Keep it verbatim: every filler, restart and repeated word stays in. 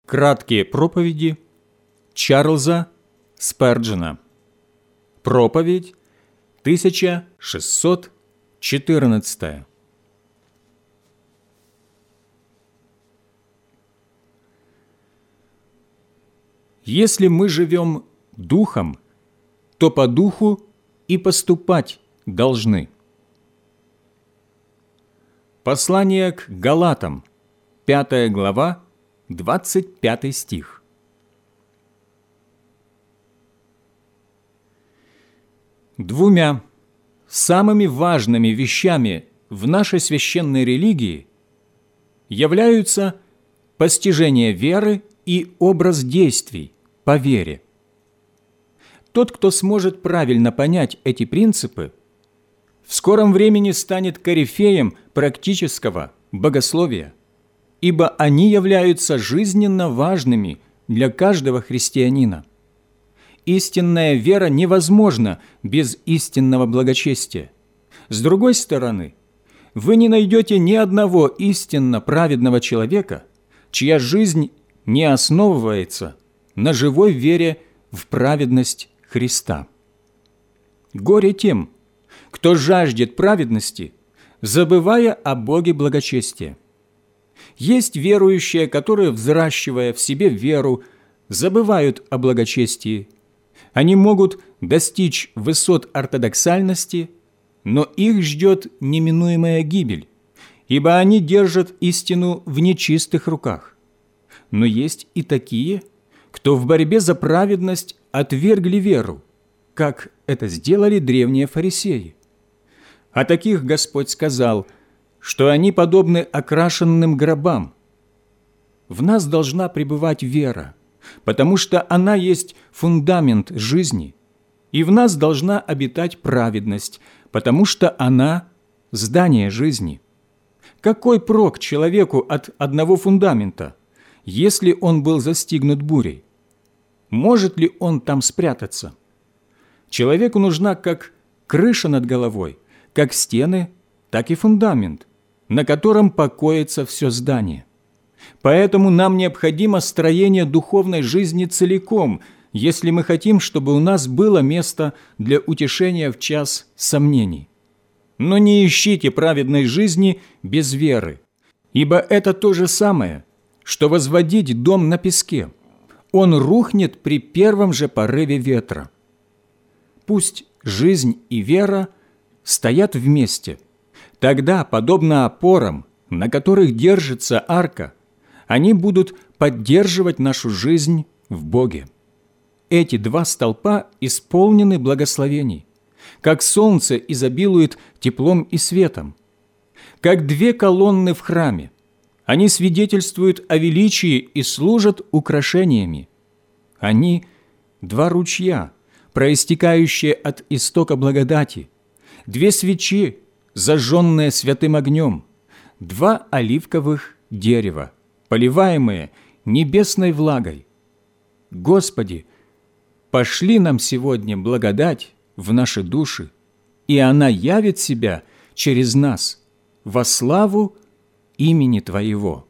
Краткие проповеди Чарльза Сперджена. Проповедь тысяча шестьсот четырнадцатая. Если мы живем духом, то по духу и поступать должны. Послание к Галатам, пятая глава, двадцать пятый стих. Двумя самыми важными вещами в нашей священной религии являются постижение веры и образ действий по вере. Тот, кто сможет правильно понять эти принципы, в скором времени станет корифеем практического богословия, ибо они являются жизненно важными для каждого христианина. Истинная вера невозможна без истинного благочестия. С другой стороны, вы не найдете ни одного истинно праведного человека, чья жизнь не основывается на живой вере в праведность Христа. Горе тем, кто жаждет праведности, забывая о Боге благочестия. Есть верующие, которые, взращивая в себе веру, забывают о благочестии. Они могут достичь высот ортодоксальности, но их ждет неминуемая гибель, ибо они держат истину в нечистых руках. Но есть и такие, кто в борьбе за праведность отвергли веру, как это сделали древние фарисеи. О таких Господь сказал, что они подобны окрашенным гробам. В нас должна пребывать вера, потому что она есть фундамент жизни, и в нас должна обитать праведность, потому что она – здание жизни. Какой прок человеку от одного фундамента, если он был застигнут бурей? Может ли он там спрятаться? Человеку нужна как крыша над головой, как стены, так и фундамент, на котором покоится все здание. Поэтому нам необходимо строение духовной жизни целиком, если мы хотим, чтобы у нас было место для утешения в час сомнений. Но не ищите праведной жизни без веры, ибо это то же самое, что возводить дом на песке. Он рухнет при первом же порыве ветра. Пусть жизнь и вера стоят вместе. Тогда, подобно опорам, на которых держится арка, они будут поддерживать нашу жизнь в Боге. Эти два столпа исполнены благословений, как солнце изобилует теплом и светом, как две колонны в храме. Они свидетельствуют о величии и служат украшениями. Они – два ручья, проистекающие от истока благодати, две свечи, зажженные святым огнем, два оливковых дерева, поливаемые небесной влагой. Господи, пошли нам сегодня благодать в наши души, и она явит себя через нас во славу имени Твоего.